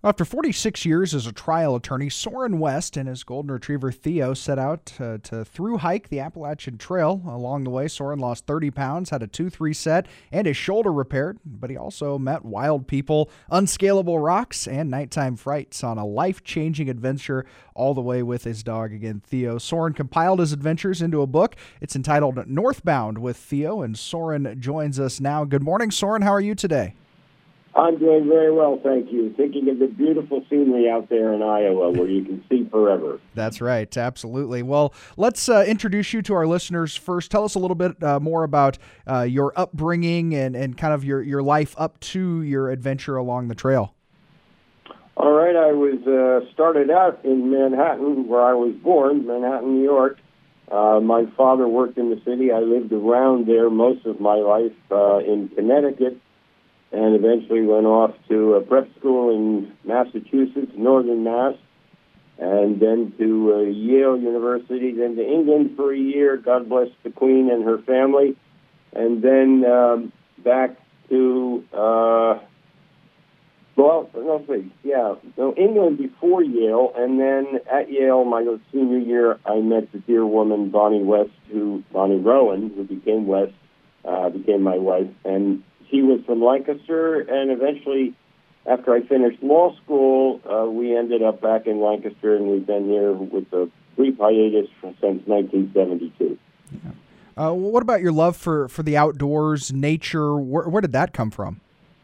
After 46 years as a trial attorney, Soren West and his golden retriever Theo set out to through hike the Appalachian Trail. Along the way, Soren lost 30 pounds, had a tooth reset, and his shoulder repaired, but he also met wild people, unscalable rocks, and nighttime frights on a life-changing adventure all the way with his dog again, Theo. Soren compiled his adventures into a book. It's entitled Northbound with Theo, and Soren joins us now. Good morning, Soren. How are you today? I'm doing very well, thank you. Thinking of the beautiful scenery out there in Iowa where you can see forever. That's right, absolutely. Well, let's introduce you to our listeners first. Tell us a little bit more about your upbringing and kind of your life up to your adventure along the trail. All right, I was started out in Manhattan, where I was born, Manhattan, New York. My father worked in the city. I lived around there most of my life in Connecticut, and eventually went off to a prep school in Massachusetts, Northern Mass, and then to Yale University, then to England for a year, God bless the Queen and her family, and then back to, England before Yale, and then at Yale, my senior year, I met the dear woman, Bonnie Rowan, who became West, became my wife, and she was from Lancaster, and eventually, after I finished law school, we ended up back in Lancaster, and we've been here with a brief hiatus since 1972. Yeah. What about your love for the outdoors, nature? Where did that come from?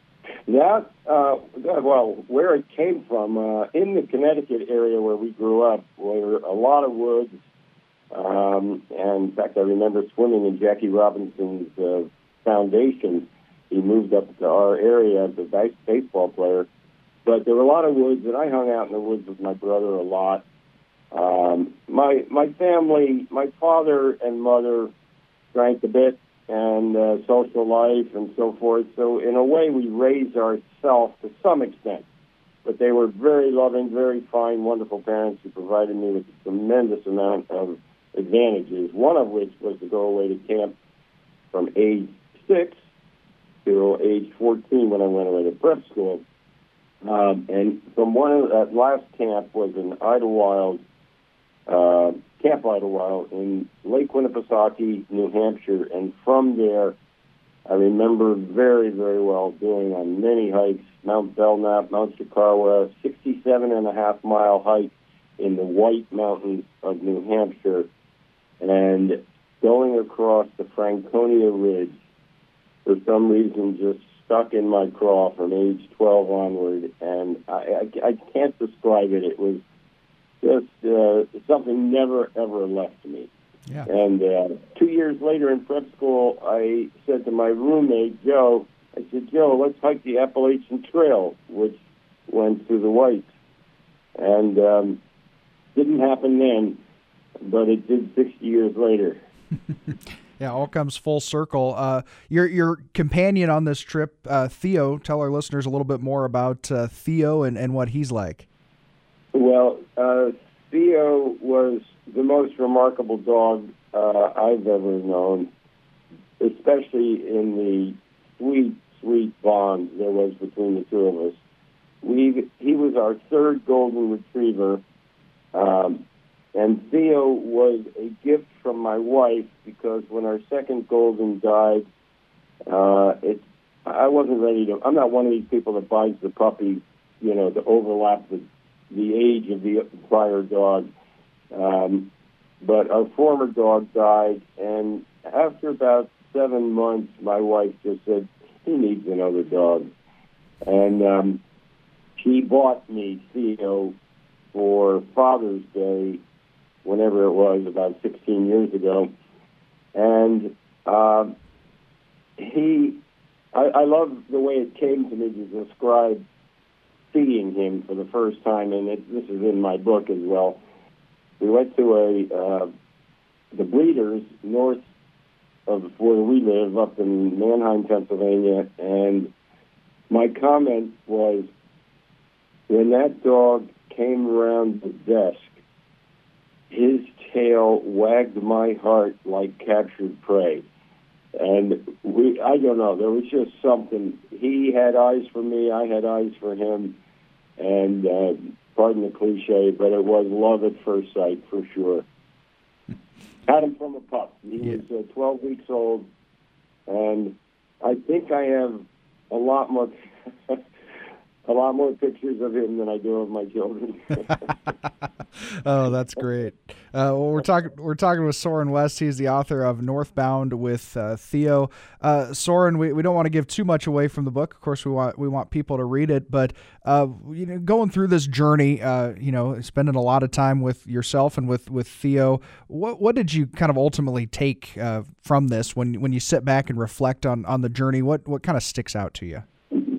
Where it came from, in the Connecticut area where we grew up, were a lot of woods, and in fact, I remember swimming in Jackie Robinson's foundation. He moved up to our area as a baseball player. But there were a lot of woods, and I hung out in the woods with my brother a lot. My family, my father and mother drank a bit, and social life and so forth. So in a way, we raised ourselves to some extent. But they were very loving, very fine, wonderful parents who provided me with a tremendous amount of advantages, one of which was to go away to camp from age 6 to age 14 when I went away to prep school. And from that last camp was in Idlewild, Camp Idlewild in Lake Winnipesaukee, New Hampshire. And from there, I remember very, very well doing on many hikes, Mount Belknap, Mount Chickawa, 67.5-mile hike in the White Mountains of New Hampshire, and going across the Franconia Ridge, for some reason just stuck in my craw from age 12 onward, and I can't describe it. It was just something never, ever left me. Yeah. And 2 years later in prep school, I said to my roommate, Joe, let's hike the Appalachian Trail, which went through the Whites. And didn't happen then, but it did 60 years later. Yeah, all comes full circle. Your companion on this trip, Theo, tell our listeners a little bit more about Theo and what he's like. Well, Theo was the most remarkable dog I've ever known, especially in the sweet, sweet bond there was between the two of us. He was our third golden retriever, and Theo was a gift from my wife because when our second golden died, I wasn't ready to. I'm not one of these people that buys the puppy, to overlap the age of the prior dog. But our former dog died, and after about 7 months, my wife just said, he needs another dog. And she bought me Theo for Father's Day, whenever it was, about 16 years ago. And I love the way it came to me to describe seeing him for the first time, and this is in my book as well. We went to the breeders north of where we live, up in Manheim, Pennsylvania, and my comment was, when that dog came around the desk, his tail wagged my heart like captured prey. And I don't know, there was just something. He had eyes for me, I had eyes for him. And pardon the cliche, but it was love at first sight for sure. Had him from a pup. He was 12 weeks old, and I think I have a lot more pictures of him than I do of my children. Oh, that's great. Well, we're talking with Soren West. He's the author of Northbound with Theo. Soren, we don't want to give too much away from the book. Of course, we want people to read it. But going through this journey, spending a lot of time with yourself and with Theo, what did you kind of ultimately take from this when you sit back and reflect on the journey? What kind of sticks out to you?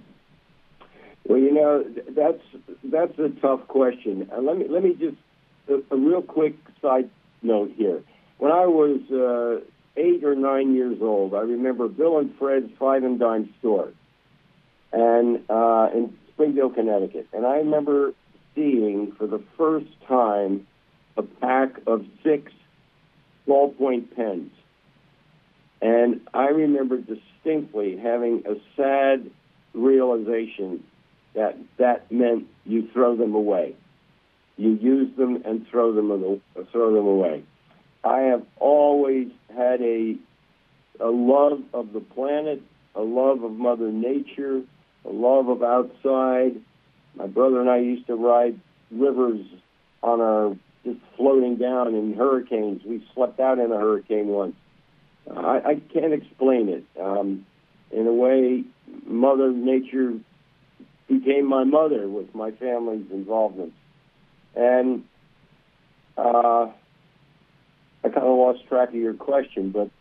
Well, that's a tough question. Let me just a real quick side note here. When I was 8 or 9 years old, I remember Bill and Fred's Five and Dime store, and in Springdale, Connecticut, and I remember seeing for the first time a pack of 6 ballpoint pens, and I remember distinctly having a sad realization that meant you throw them away. You use them and throw them away. I have always had a love of the planet, a love of Mother Nature, a love of outside. My brother and I used to ride rivers just floating down in hurricanes. We slept out in a hurricane once. I can't explain it. In a way, Mother Nature became my mother with my family's involvement. And I kind of lost track of your question, but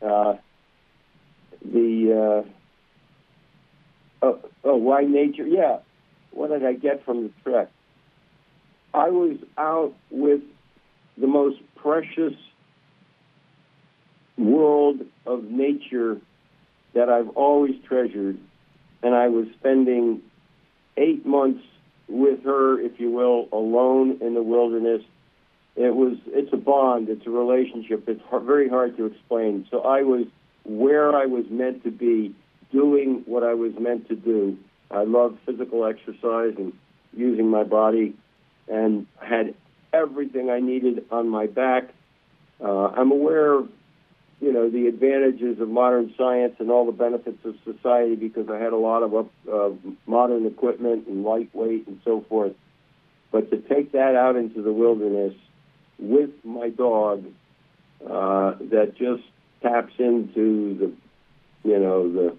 why nature? Yeah. What did I get from the trek? I was out with the most precious world of nature that I've always treasured, and I was spending 8 months with her, if you will, alone in the wilderness. It's a bond, it's a relationship. It's very hard to explain. So I was where I was meant to be, doing what I was meant to do. I love physical exercise and using my body, and had everything I needed on my back. I'm aware of the advantages of modern science and all the benefits of society because I had a lot of modern equipment and lightweight and so forth. But to take that out into the wilderness with my dog, that just taps into the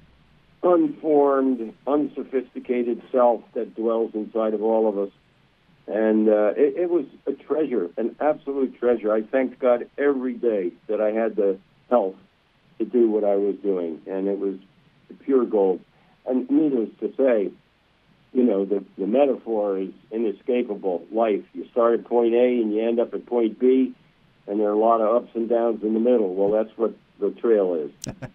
unformed, unsophisticated self that dwells inside of all of us. And it was a treasure, an absolute treasure. I thanked God every day that I had the health to do what I was doing, and it was pure gold. And needless to say, the metaphor is inescapable. Life. You start at point A and you end up at point B, and there are a lot of ups and downs in the middle. Well, that's what the trail is.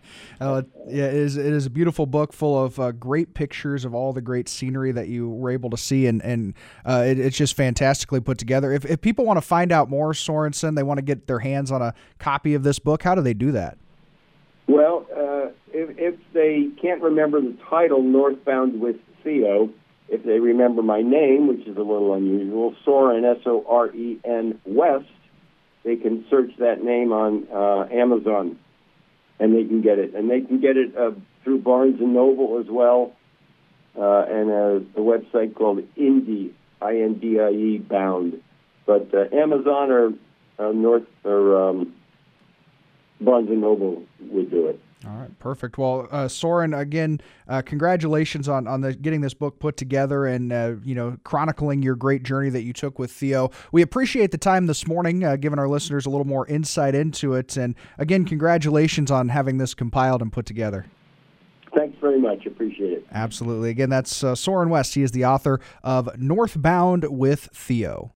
It is a beautiful book full of great pictures of all the great scenery that you were able to see, and it's just fantastically put together. If people want to find out more, Sorensen, they want to get their hands on a copy of this book, how do they do that? Well, if they can't remember the title, Northbound with Theo, if they remember my name, which is a little unusual, Soren, Soren West, they can search that name on Amazon, and they can get it. And they can get it through Barnes & Noble as well, and a website called Indie, I-N-D-I-E, Bound. But Amazon or Barnes & Noble would do it. All right, perfect. Well, Soren, again, congratulations on getting this book put together and chronicling your great journey that you took with Theo. We appreciate the time this morning, giving our listeners a little more insight into it. And again, congratulations on having this compiled and put together. Thanks very much. Appreciate it. Absolutely. Again, that's Soren West. He is the author of Northbound with Theo.